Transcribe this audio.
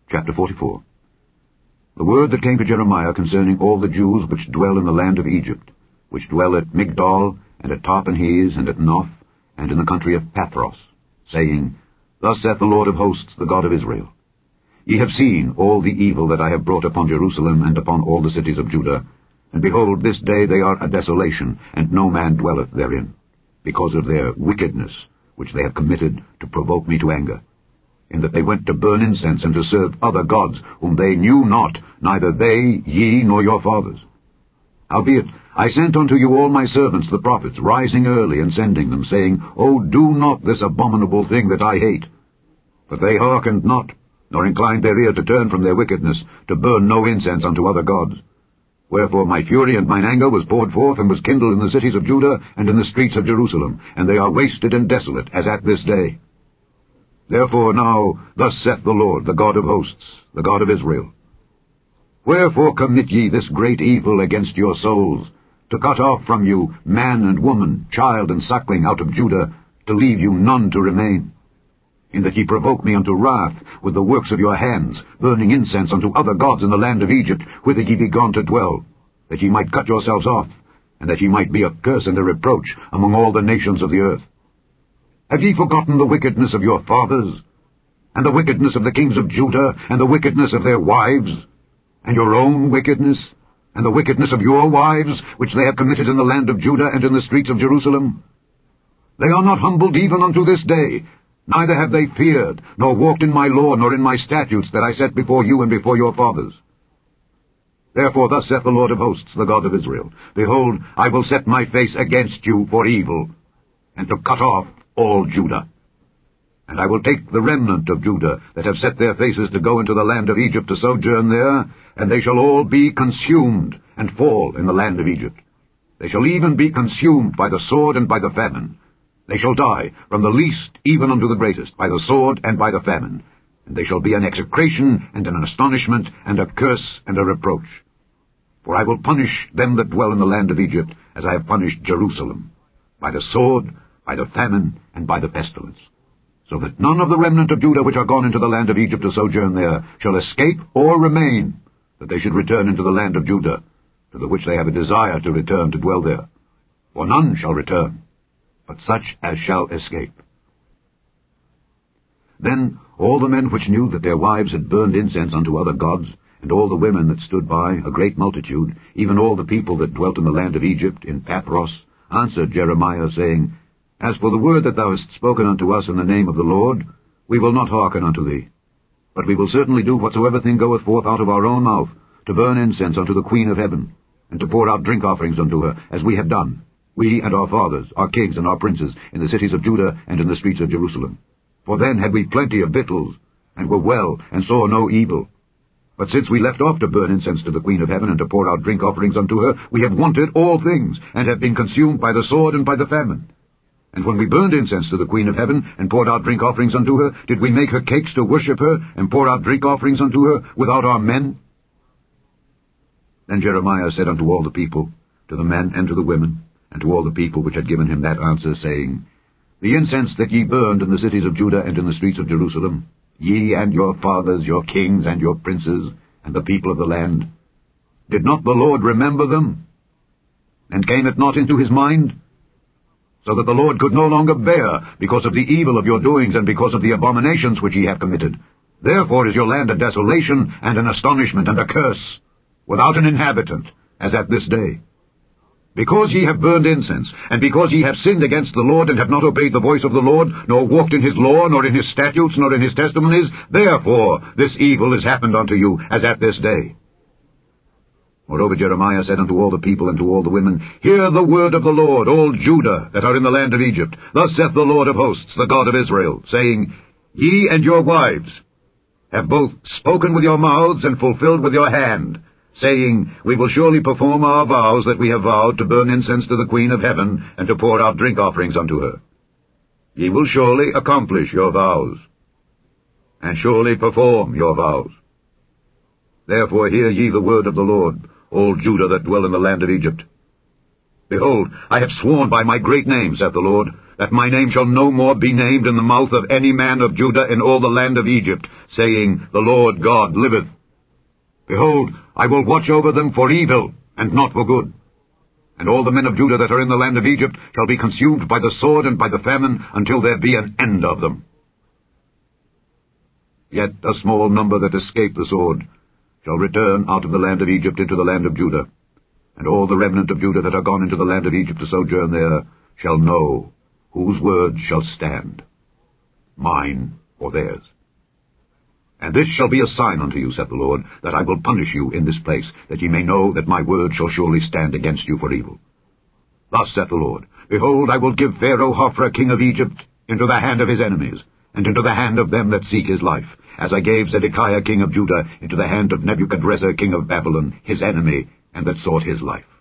Chapter 44. The word that came to Jeremiah concerning all the Jews which dwell in the land of Egypt, which dwell at Migdol, and at Tapanhes, and at Noph, and in the country of Pathros, saying, Thus saith the Lord of hosts, the God of Israel, Ye have seen all the evil that I have brought upon Jerusalem and upon all the cities of Judah, and behold, this day they are a desolation, and no man dwelleth therein, because of their wickedness, which they have committed to provoke me to anger, in that they went to burn incense and to serve other gods, whom they knew not, neither they, ye, nor your fathers. Howbeit, I sent unto you all my servants the prophets, rising early and sending them, saying, O do not this abominable thing that I hate. But they hearkened not, nor inclined their ear to turn from their wickedness, to burn no incense unto other gods. Wherefore my fury and mine anger was poured forth, and was kindled in the cities of Judah, and in the streets of Jerusalem, and they are wasted and desolate, as at this day. Therefore now, thus saith the Lord, the God of hosts, the God of Israel, Wherefore commit ye this great evil against your souls, to cut off from you man and woman, child and suckling out of Judah, to leave you none to remain? In that ye provoke me unto wrath with the works of your hands, burning incense unto other gods in the land of Egypt, whither ye be gone to dwell, that ye might cut yourselves off, and that ye might be a curse and a reproach among all the nations of the earth. Have ye forgotten the wickedness of your fathers, and the wickedness of the kings of Judah, and the wickedness of their wives, and your own wickedness, and the wickedness of your wives, which they have committed in the land of Judah and in the streets of Jerusalem? They are not humbled even unto this day, neither have they feared, nor walked in my law, nor in my statutes that I set before you and before your fathers. Therefore thus saith the Lord of hosts, the God of Israel, Behold, I will set my face against you for evil, and to cut off all Judah. And I will take the remnant of Judah that have set their faces to go into the land of Egypt to sojourn there, and they shall all be consumed, and fall in the land of Egypt. They shall even be consumed by the sword and by the famine. They shall die, from the least even unto the greatest, by the sword and by the famine. And they shall be an execration, and an astonishment, and a curse, and a reproach. For I will punish them that dwell in the land of Egypt, as I have punished Jerusalem, by the sword, by the famine, and by the pestilence, so that none of the remnant of Judah which are gone into the land of Egypt to sojourn there shall escape or remain, that they should return into the land of Judah, to the which they have a desire to return to dwell there. For none shall return, but such as shall escape. Then all the men which knew that their wives had burned incense unto other gods, and all the women that stood by, a great multitude, even all the people that dwelt in the land of Egypt, in Pathros, answered Jeremiah, saying, As for the word that thou hast spoken unto us in the name of the Lord, we will not hearken unto thee. But we will certainly do whatsoever thing goeth forth out of our own mouth, to burn incense unto the Queen of heaven, and to pour out drink offerings unto her, as we have done, we and our fathers, our kings and our princes, in the cities of Judah and in the streets of Jerusalem. For then had we plenty of victuals, and were well, and saw no evil. But since we left off to burn incense to the Queen of heaven, and to pour out drink offerings unto her, we have wanted all things, and have been consumed by the sword and by the famine. And when we burned incense to the Queen of heaven, and poured out drink offerings unto her, did we make her cakes to worship her, and pour out drink offerings unto her, without our men? Then Jeremiah said unto all the people, to the men and to the women, and to all the people which had given him that answer, saying, The incense that ye burned in the cities of Judah and in the streets of Jerusalem, ye and your fathers, your kings and your princes, and the people of the land, did not the Lord remember them? And came it not into his mind? So that the Lord could no longer bear, because of the evil of your doings, and because of the abominations which ye have committed. Therefore is your land a desolation, and an astonishment, and a curse, without an inhabitant, as at this day. Because ye have burned incense, and because ye have sinned against the Lord, and have not obeyed the voice of the Lord, nor walked in his law, nor in his statutes, nor in his testimonies, therefore this evil is happened unto you, as at this day. Moreover Jeremiah said unto all the people and to all the women, Hear the word of the Lord, all Judah that are in the land of Egypt. Thus saith the Lord of hosts, the God of Israel, saying, Ye and your wives have both spoken with your mouths, and fulfilled with your hand, saying, We will surely perform our vows that we have vowed, to burn incense to the Queen of heaven, and to pour out drink offerings unto her. Ye will surely accomplish your vows, and surely perform your vows. Therefore hear ye the word of the Lord, all Judah that dwell in the land of Egypt. Behold, I have sworn by my great name, saith the Lord, that my name shall no more be named in the mouth of any man of Judah in all the land of Egypt, saying, The Lord God liveth. Behold, I will watch over them for evil, and not for good. And all the men of Judah that are in the land of Egypt shall be consumed by the sword and by the famine, until there be an end of them. Yet a small number that escape the sword shall return out of the land of Egypt into the land of Judah. And all the remnant of Judah that are gone into the land of Egypt to sojourn there shall know whose word shall stand, mine or theirs. And this shall be a sign unto you, saith the Lord, that I will punish you in this place, that ye may know that my word shall surely stand against you for evil. Thus saith the Lord, Behold, I will give Pharaoh Hophra king of Egypt into the hand of his enemies, and into the hand of them that seek his life, as I gave Zedekiah king of Judah into the hand of Nebuchadrezzar king of Babylon, his enemy, and that sought his life.